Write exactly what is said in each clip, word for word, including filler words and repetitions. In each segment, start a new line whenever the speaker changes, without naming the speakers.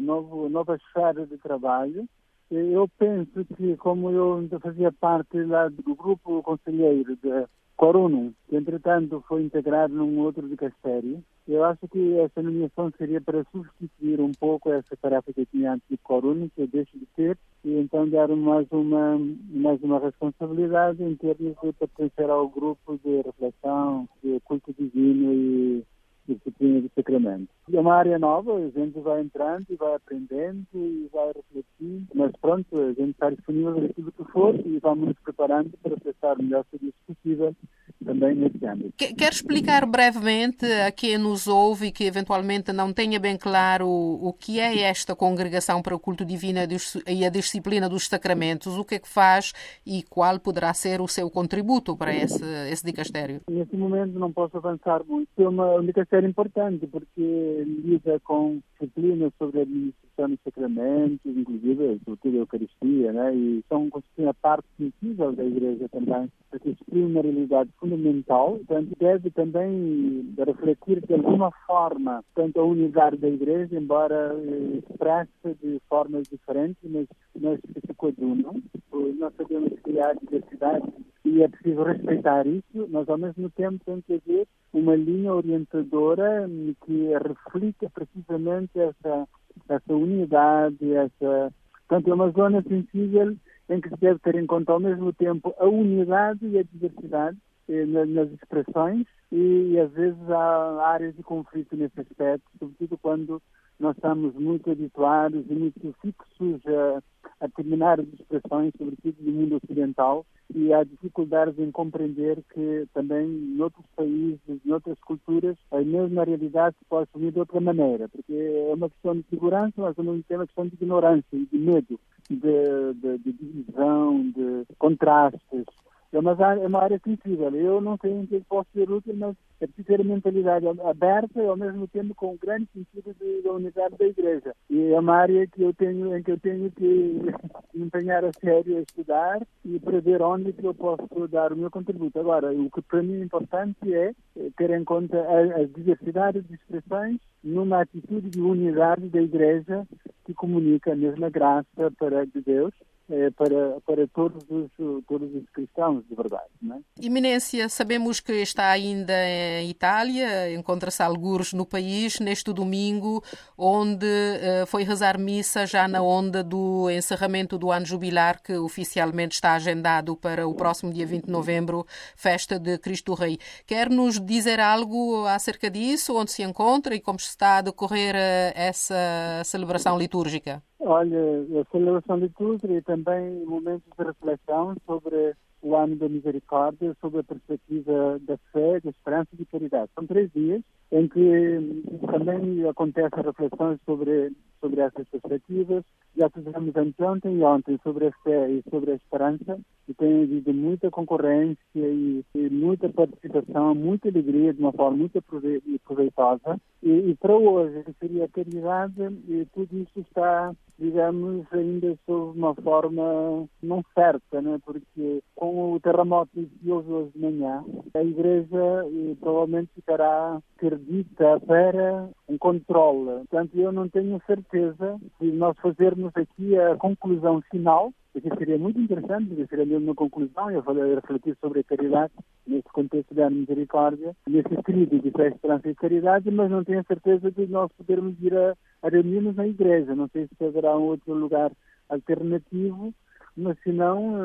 novo, nova esfera de trabalho. Eu penso que, como eu fazia parte lá do grupo conselheiro de Corunum, que entretanto foi integrado num outro dicastério, eu acho que essa nomeação seria para substituir um pouco essa tarefa que eu tinha antes de Corunum, que eu deixo de ter, e então dar mais uma, mais uma responsabilidade em termos de pertencer ao grupo de reflexão, de culto divino e disciplina de sacramento. É uma área nova, a gente vai entrando e vai aprendendo e vai refletindo, mas pronto, a gente está disponível para aquilo que for e vamos nos preparando para prestar o melhor serviço possível também nesse âmbito.
Quer explicar brevemente a quem nos ouve e que eventualmente não tenha bem claro o que é esta Congregação para o Culto Divino e a Disciplina dos Sacramentos, o que é que faz e qual poderá ser o seu contributo para esse, esse dicastério?
Neste momento não posso avançar muito. É uma, um dicastério importante porque lida com disciplinas sobre a administração dos sacramentos, inclusive sobretudo a Eucaristia, né? E são constituem a parte sensível da Igreja também, porque exprime uma realidade fundamental, portanto deve também refletir de alguma forma tanto a unidade da Igreja, embora eh, expressa de formas diferentes, mas nós se coadunam. Nós sabemos que há diversidade e é preciso respeitar isso, mas ao mesmo tempo tem que haver uma linha orientadora que reflita precisamente essa, essa unidade, essa... Portanto, é uma zona sensível em que se deve ter em conta ao mesmo tempo a unidade e a diversidade eh, nas expressões e, e às vezes há áreas de conflito nesse aspecto, sobretudo quando nós estamos muito habituados e muito fixos a, a determinadas expressões, sobretudo do mundo ocidental, e há dificuldades em compreender que também em outros países, em outras culturas, a mesma realidade se pode assumir de outra maneira, porque é uma questão de segurança, mas ao mesmo tempo é uma questão de ignorância e de medo, de, de, de divisão, de contrastes. É uma, é uma área sensível. Eu não sei em que posso ser útil, mas é preciso ter a mentalidade aberta e ao mesmo tempo com um grande sentido de, da unidade da Igreja. E é uma área que eu tenho, em que eu tenho que empenhar a sério a estudar e para ver onde que eu posso dar o meu contributo. Agora, o que para mim é importante é ter em conta a, a diversidade de expressões numa atitude de unidade da Igreja que comunica a mesma graça para de Deus para, para todos, os, todos os cristãos de verdade, não é?
Eminência, sabemos que está ainda em Itália, encontra-se algures no país neste domingo, onde uh, foi rezar missa já na onda do encerramento do ano jubilar, que oficialmente está agendado para o próximo dia vinte de novembro, festa de Cristo Rei. Quer nos dizer algo acerca disso, onde se encontra e como está a decorrer uh, essa celebração litúrgica?
Olha, a celebração litúrgica e também momentos de reflexão sobre o ano da misericórdia, sobre a perspectiva da fé, da esperança e da caridade. São três dias em que também acontecem reflexões sobre, sobre essas perspectivas. Já fizemos anteontem e ontem sobre a fé e sobre a esperança, e tem havido muita concorrência e, e muita participação, muita alegria, de uma forma muito proveitosa. E, e para hoje, que seria a caridade, e tudo isso está, digamos, ainda sob uma forma não certa, né? Porque com o terremoto que houve hoje de manhã, a Igreja e, provavelmente ficará perdida para um controle. Portanto, eu não tenho certeza de nós fazermos aqui a conclusão final, porque seria muito interessante, porque seria mesmo uma conclusão, eu falei refletir sobre a caridade nesse contexto da misericórdia, nesse tríduo de fé, esperança e caridade, mas não tenho certeza de nós podermos ir a, a reunir-nos na Igreja. Não sei se haverá um outro lugar alternativo, mas se não,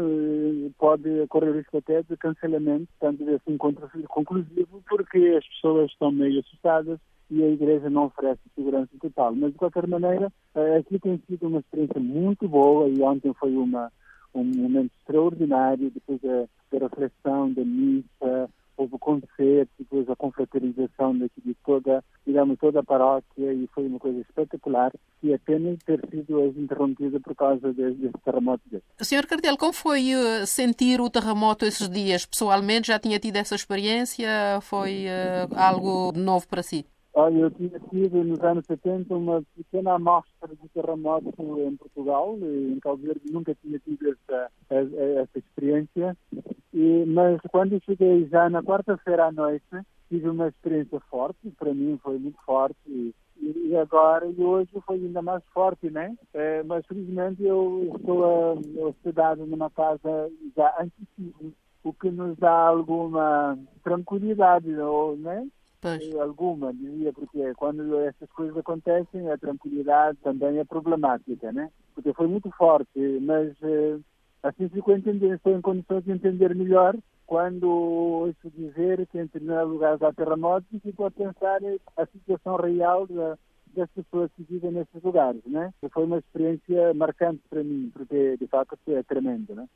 pode correr o risco até de cancelamento, tanto desse encontro conclusivo, porque as pessoas estão meio assustadas e a Igreja não oferece segurança total. Mas, de qualquer maneira, aqui tem sido uma experiência muito boa e ontem foi uma, um momento extraordinário, depois da, da reflexão, da missa, houve o concerto, depois a confraternização daqui de toda, digamos, toda a paróquia e foi uma coisa espetacular e apenas ter sido interrompida por causa desse, desse terremoto.
senhor Cardeal, como foi uh, sentir o terremoto esses dias? Pessoalmente já tinha tido essa experiência? Foi uh, algo novo para si?
Olha, eu tinha tido nos anos setenta uma pequena amostra de terremoto em Portugal, em Cabo Verde nunca tinha tido essa, essa experiência, e, mas quando cheguei já na quarta-feira à noite, tive uma experiência forte, para mim foi muito forte, e, e e agora, e hoje foi ainda mais forte, né? É, mas felizmente eu estou uh, hospedado numa casa já antissísmica, o que nos dá alguma tranquilidade, ou, né?
Pois.
Alguma, dizia, porque quando essas coisas acontecem, a tranquilidade também é problemática, né? Porque foi muito forte, mas uh, assim fico a entender, estou em condições de entender melhor quando ouço dizer que em determinados lugares há terremotos e fico a pensar a situação real da, das pessoas que vivem nesses lugares, né? Foi uma experiência marcante para mim, porque de facto é tremendo, né?